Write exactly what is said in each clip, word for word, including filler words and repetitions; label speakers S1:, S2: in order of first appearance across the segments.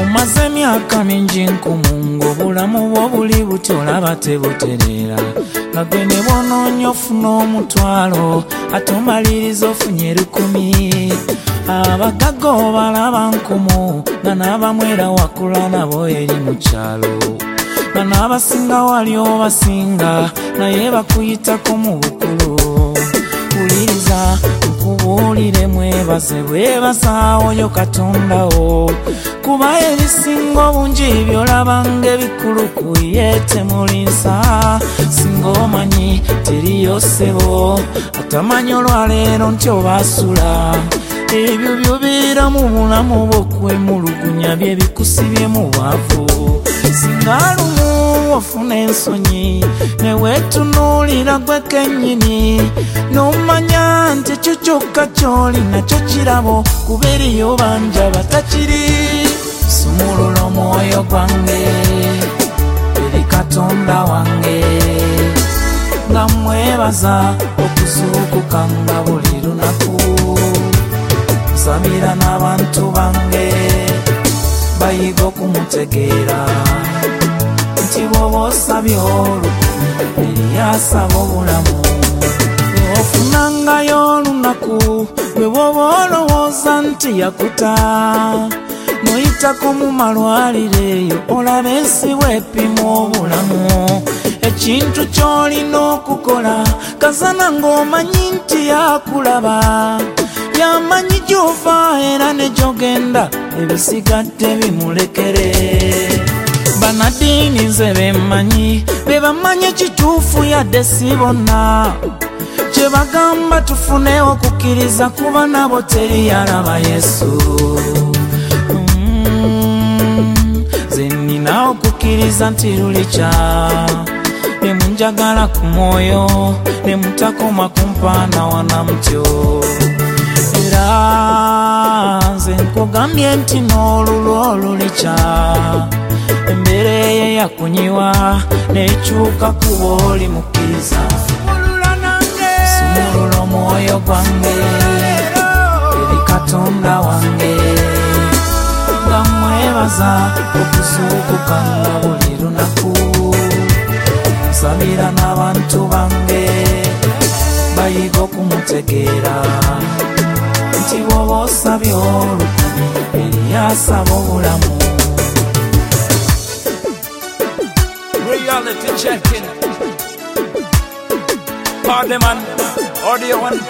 S1: Omaze emyaka mingi nkumu ng'obulamu bwo buli buti olaba tebutereera nga gwe ne bw'onoonya ofuna omutwalo ate omaliriza ofunye lukumi. Abagagga obalaba nkumu nga n'abamwera wakula nabo eri mu kyalo nga n'abasinga wali obasinga naye bakuyitako mu bukulu. Wuliriza nkubuulire mwebaze bwebaza oyo Katondawo kuba ebisinga obungi by'olaba ng'ebikulu ku ye temulinsa. Singa omanyi teriyo ssebo atamanyi olwaleero nti obaasula ebyo by'obeera mu bulamu bw'okwemulugunya bye bikusibye mu bwavu. Singa lumu ofuna ensonyi ne weetunuulira gwe kennyini n'omanya nti ekyo kyokka ky'oli nakyo kirabo kuba eriyo bangi abatakiri. Sumulula omwoyo gwange eri Katonda wange nga mwebaza okuzuukuka nga buli lunaku. Nsabira n'abantu bange bayiga okumutegeera nti bw'oba osabye olukumi eriyasaba obulamu. Ofunangayo olunaku lwe bw'oba olowooza nti yakuta noyitako mu malwaliro eyo olaba ensi bw'epima obulamu. Ekintu ky'olina okukola kazana ng'omanyi nti yakulaba yamanyi gy'ova era ne gy'ogenda ebisigadde bimulekere. Banaddiini nze bemmanyi be bamanyi ekituufu yadde si bonna kye bagamba tufune okukkiriza kuba nabo teri yalaba Yesu. Nze nnina okukkiriza nti lulikya ne munjagala ku mwoyo ne mutakoma kumpaana wanamutyo. Era nze nkugambye nti n'olulwo olulikya embeera eye yakunyiwa n'ekyuka kuba oli mukkiriza. Sumulula omwoyo gwange eri Katonda wange nga mwebaza okuzuukuka nga buli lunaku. Nsabira n'abantu bange bayiga okumutegeera nti bw'oba osabye olukumi eriyasaba obulamu.
S2: Reality checking. Parliament, audio one.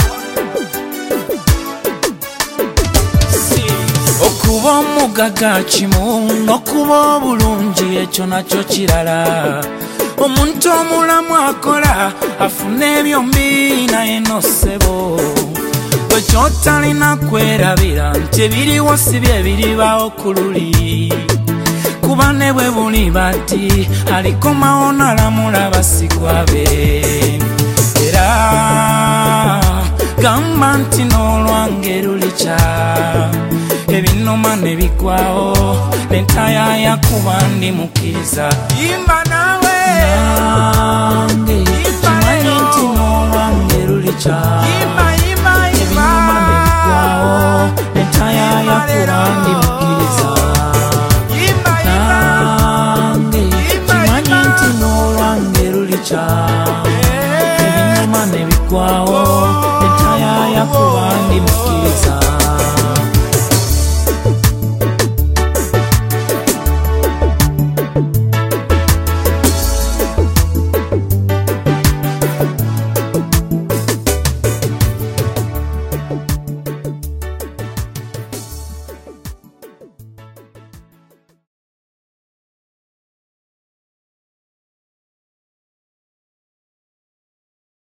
S1: Okuba omugagga kimu n'okuba obulungi ekyo nakyo kirala. Omuntu omulamu akola afuna ebyombi naye no ssebo bwe kyotalina kwerabira nti ebiriwo si bye biribaawo ku luli kuba ne bwe buli bati alikomawo n'alamula basigwa be. Era gamba nti n'olwange lulikya ebinoma ne bigwawo n'entayaaya kuba ndi mukkiriza. Yimba na